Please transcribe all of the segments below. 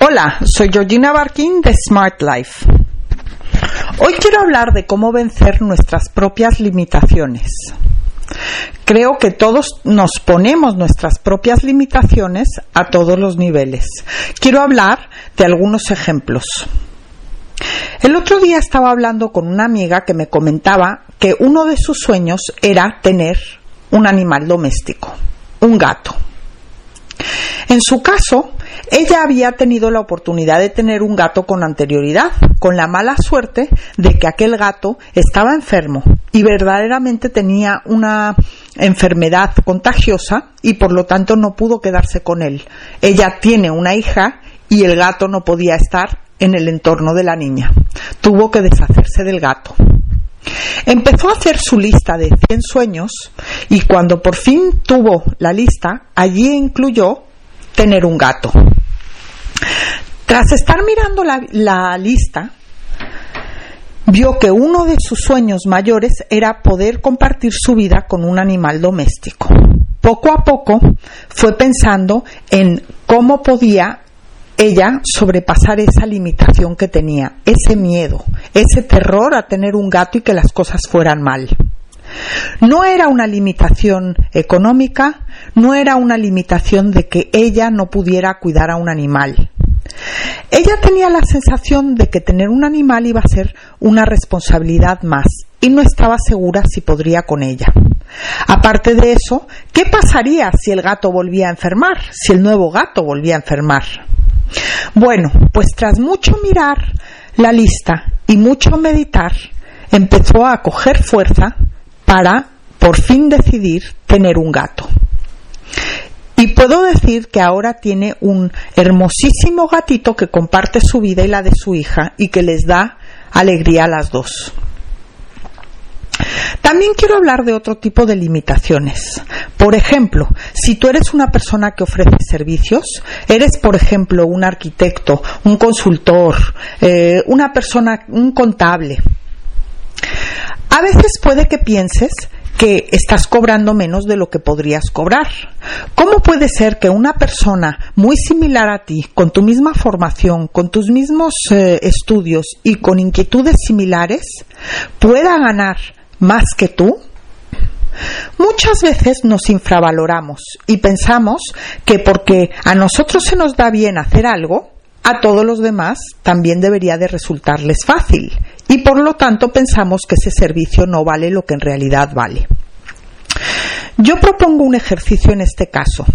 Hola, soy Georgina Barkin de Smart Life. Hoy quiero hablar de cómo vencer nuestras propias limitaciones. Creo que todos nos ponemos nuestras propias limitaciones a todos los niveles. Quiero hablar de algunos ejemplos. El otro día estaba hablando con una amiga que me comentaba que uno de sus sueños era tener un animal doméstico, un gato. En su caso, ella había tenido la oportunidad de tener un gato con anterioridad, con la mala suerte de que aquel gato estaba enfermo y verdaderamente tenía una enfermedad contagiosa y por lo tanto no pudo quedarse con él. Ella tiene una hija y el gato no podía estar en el entorno de la niña. Tuvo que deshacerse del gato. Empezó a hacer su lista de 100 sueños y cuando por fin tuvo la lista, allí incluyó tener un gato. Tras estar mirando la lista, vio que uno de sus sueños mayores era poder compartir su vida con un animal doméstico. Poco a poco fue pensando en cómo podía ella sobrepasar esa limitación que tenía, ese miedo, ese terror a tener un gato y que las cosas fueran mal. No era una limitación económica, no era una limitación de que ella no pudiera cuidar a un animal. Ella tenía la sensación de que tener un animal iba a ser una responsabilidad más y no estaba segura si podría con ella. Aparte de eso, ¿qué pasaría si el gato volvía a enfermar? Si el nuevo gato volvía a enfermar. Bueno, pues tras mucho mirar la lista y mucho meditar, empezó a coger fuerza para por fin decidir tener un gato. Y puedo decir que ahora tiene un hermosísimo gatito que comparte su vida y la de su hija y que les da alegría a las dos. También quiero hablar de otro tipo de limitaciones. Por ejemplo, si tú eres una persona que ofrece servicios, eres por ejemplo un arquitecto, un consultor, una persona, un contable. A veces puede que pienses que estás cobrando menos de lo que podrías cobrar. ¿Cómo puede ser que una persona muy similar a ti, con tu misma formación, con tus mismos estudios y con inquietudes similares, pueda ganar más que tú? Muchas veces nos infravaloramos y pensamos que porque a nosotros se nos da bien hacer algo, a todos los demás también debería de resultarles fácil y por lo tanto pensamos que ese servicio no vale lo que en realidad vale. Yo propongo un ejercicio en este caso.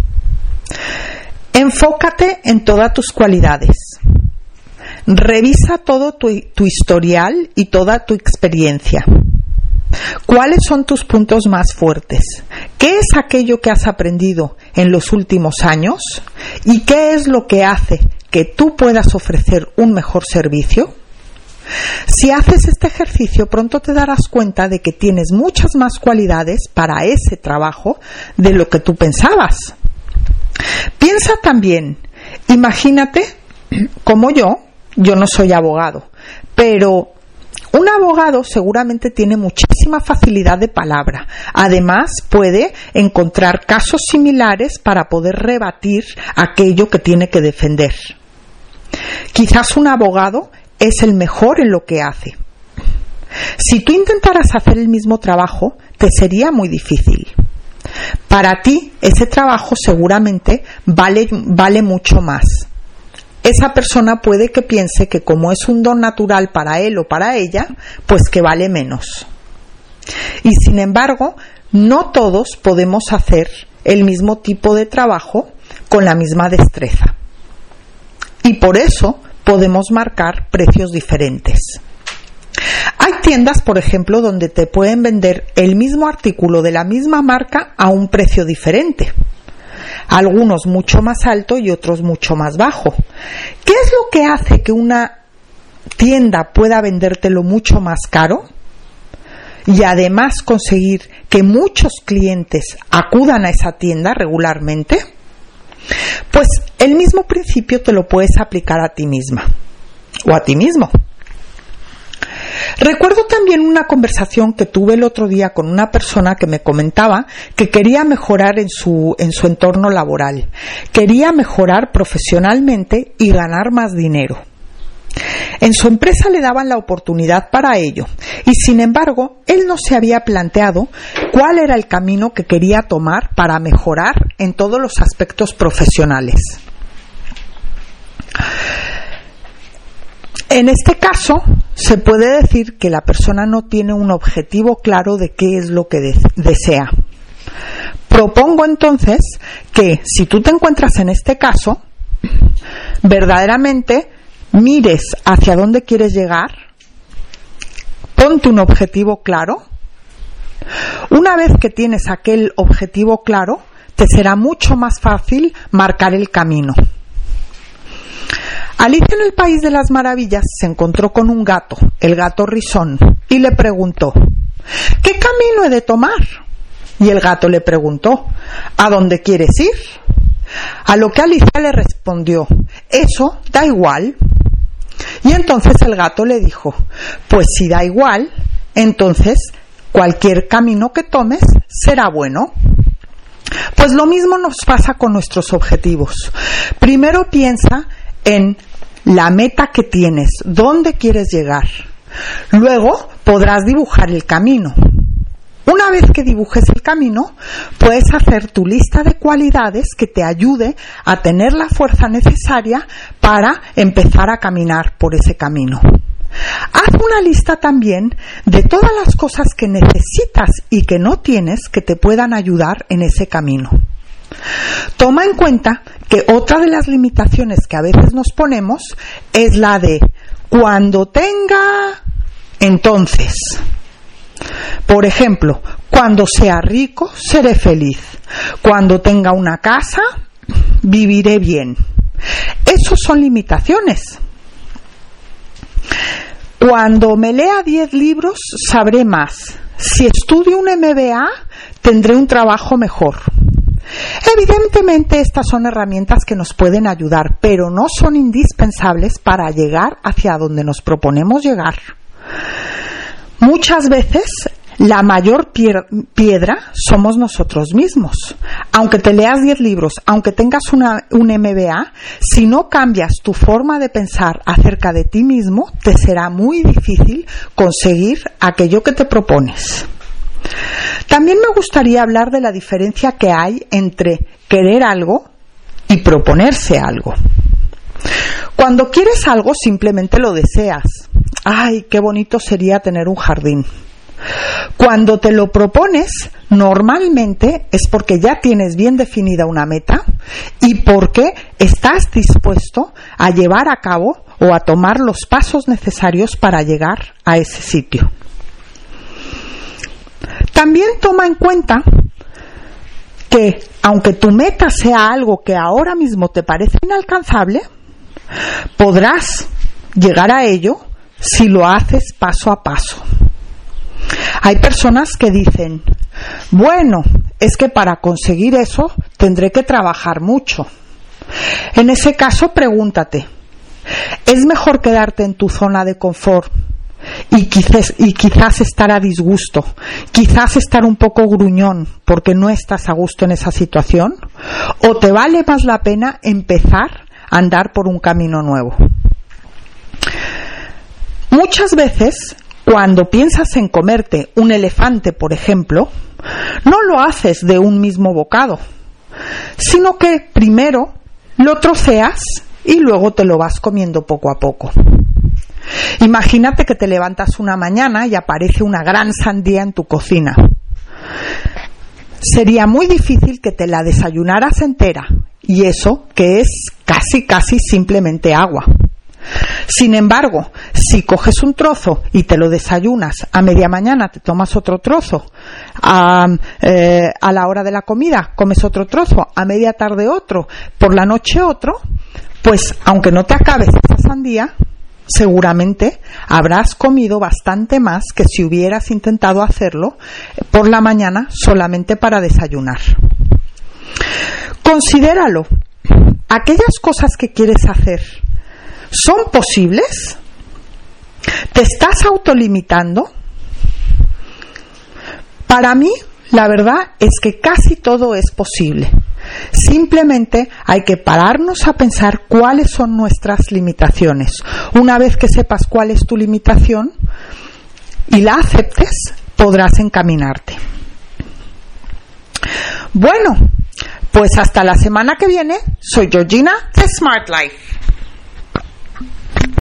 Enfócate en todas tus cualidades. Revisa todo tu historial y toda tu experiencia. ¿Cuáles son tus puntos más fuertes? ¿Qué es aquello que has aprendido en los últimos años? ¿Y qué es lo que hace que tú puedas ofrecer un mejor servicio? Si haces este ejercicio, pronto te darás cuenta de que tienes muchas más cualidades para ese trabajo de lo que tú pensabas. Piensa también, imagínate como yo no soy abogado, pero un abogado seguramente tiene muchísima facilidad de palabra. Además, puede encontrar casos similares para poder rebatir aquello que tiene que defender. Quizás un abogado es el mejor en lo que hace. Si tú intentaras hacer el mismo trabajo, te sería muy difícil. Para ti, ese trabajo seguramente vale mucho más. Esa persona puede que piense que como es un don natural para él o para ella, pues que vale menos. Y sin embargo, no todos podemos hacer el mismo tipo de trabajo con la misma destreza. Y por eso podemos marcar precios diferentes. Hay tiendas, por ejemplo, donde te pueden vender el mismo artículo de la misma marca a un precio diferente. Algunos mucho más alto y otros mucho más bajo. ¿Qué es lo que hace que una tienda pueda vendértelo mucho más caro y además conseguir que muchos clientes acudan a esa tienda regularmente? Pues el mismo principio te lo puedes aplicar a ti misma o a ti mismo. Recuerdo también una conversación que tuve el otro día con una persona que me comentaba que quería mejorar en su entorno laboral, quería mejorar profesionalmente y ganar más dinero. En su empresa le daban la oportunidad para ello y, sin embargo, él no se había planteado cuál era el camino que quería tomar para mejorar en todos los aspectos profesionales. En este caso, se puede decir que la persona no tiene un objetivo claro de qué es lo que desea. Propongo entonces que, si tú te encuentras en este caso, verdaderamente mires hacia dónde quieres llegar, ponte un objetivo claro. Una vez que tienes aquel objetivo claro, te será mucho más fácil marcar el camino. Alicia en el País de las Maravillas se encontró con un gato, el gato Risón, y le preguntó: ¿qué camino he de tomar? Y el gato le preguntó: ¿a dónde quieres ir? A lo que Alicia le respondió: eso da igual. Y entonces el gato le dijo: pues si da igual, entonces cualquier camino que tomes será bueno. Pues lo mismo nos pasa con nuestros objetivos. Primero piensa en la meta que tienes, dónde quieres llegar. Luego podrás dibujar el camino. Una vez que dibujes el camino, puedes hacer tu lista de cualidades que te ayude a tener la fuerza necesaria para empezar a caminar por ese camino. Haz una lista también de todas las cosas que necesitas y que no tienes que te puedan ayudar en ese camino. Toma en cuenta que otra de las limitaciones que a veces nos ponemos es la de cuando tenga, entonces. Por ejemplo, cuando sea rico, seré feliz. Cuando tenga una casa, viviré bien. Esos son limitaciones. Cuando me lea 10 libros, sabré más. Si estudio un MBA, tendré un trabajo mejor. Evidentemente, estas son herramientas que nos pueden ayudar, pero no son indispensables para llegar hacia donde nos proponemos llegar. Muchas veces la mayor piedra somos nosotros mismos. Aunque te leas 10 libros, aunque tengas un MBA, si no cambias tu forma de pensar acerca de ti mismo, te será muy difícil conseguir aquello que te propones. También me gustaría hablar de la diferencia que hay entre querer algo y proponerse algo. Cuando quieres algo, simplemente lo deseas. ¡Ay, qué bonito sería tener un jardín! Cuando te lo propones, normalmente es porque ya tienes bien definida una meta y porque estás dispuesto a llevar a cabo o a tomar los pasos necesarios para llegar a ese sitio. También toma en cuenta que, aunque tu meta sea algo que ahora mismo te parece inalcanzable, podrás llegar a ello si lo haces paso a paso. Hay personas que dicen: bueno, es que para conseguir eso tendré que trabajar mucho. En ese caso, pregúntate: ¿es mejor quedarte en tu zona de confort y quizás estar a disgusto, quizás estar un poco gruñón porque no estás a gusto en esa situación? ¿O te vale más la pena empezar a andar por un camino nuevo? Muchas veces, cuando piensas en comerte un elefante, por ejemplo, no lo haces de un mismo bocado, sino que primero lo troceas y luego te lo vas comiendo poco a poco. Imagínate que te levantas una mañana y aparece una gran sandía en tu cocina. Sería muy difícil que te la desayunaras entera, y eso que es casi simplemente agua. Sin embargo, si coges un trozo y te lo desayunas, a media mañana te tomas otro trozo, a la hora de la comida comes otro trozo, a media tarde otro, por la noche otro, pues aunque no te acabes esa sandía, seguramente habrás comido bastante más que si hubieras intentado hacerlo por la mañana solamente para desayunar. Considéralo. Aquellas cosas que quieres hacer, ¿son posibles? ¿Te estás autolimitando? Para mí, la verdad es que casi todo es posible. Simplemente hay que pararnos a pensar cuáles son nuestras limitaciones. Una vez que sepas cuál es tu limitación y la aceptes, podrás encaminarte. Bueno, pues hasta la semana que viene. Soy Georgina de Smart Life.